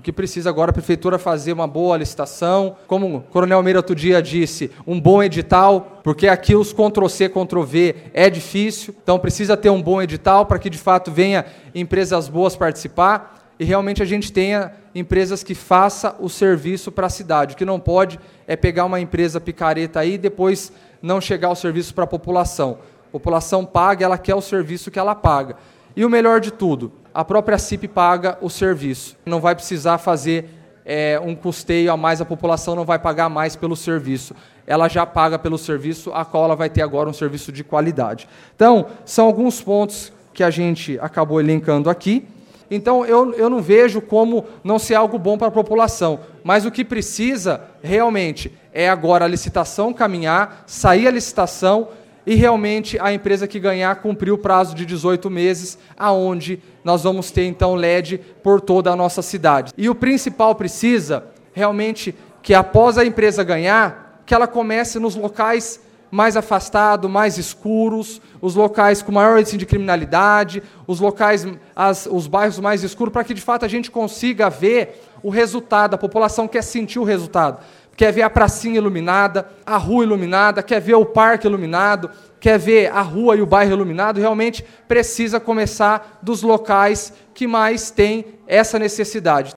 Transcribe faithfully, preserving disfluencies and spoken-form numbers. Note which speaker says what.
Speaker 1: O que precisa agora é a Prefeitura fazer uma boa licitação, como o Coronel Meira outro dia disse, um bom edital, porque aqui os Ctrl-C, Ctrl-V é difícil, então precisa ter um bom edital para que, de fato, venha empresas boas participar e realmente a gente tenha empresas que façam o serviço para a cidade. O que não pode é pegar uma empresa picareta aí e depois não chegar o serviço para a população. A população paga, ela quer o serviço que ela paga. E o melhor de tudo, a própria C I P paga o serviço. Não vai precisar fazer é, um custeio a mais, a população não vai pagar mais pelo serviço. Ela já paga pelo serviço, a qual ela vai ter agora um serviço de qualidade. Então, são alguns pontos que a gente acabou elencando aqui. Então, eu, eu não vejo como não ser algo bom para a população, mas o que precisa, realmente, é agora a licitação caminhar, sair a licitação e, realmente, a empresa que ganhar cumprir o prazo de dezoito meses, aonde nós vamos ter, então, L E D por toda a nossa cidade. E o principal precisa, realmente, que após a empresa ganhar, que ela comece nos locais mais afastados, mais escuros, os locais com maior índice de criminalidade, os locais, as, os bairros mais escuros, para que, de fato, a gente consiga ver o resultado. A população quer sentir o resultado. Quer ver a pracinha iluminada, a rua iluminada, quer ver o parque iluminado, quer ver a rua e o bairro iluminado. Realmente precisa começar dos locais que mais têm essa necessidade.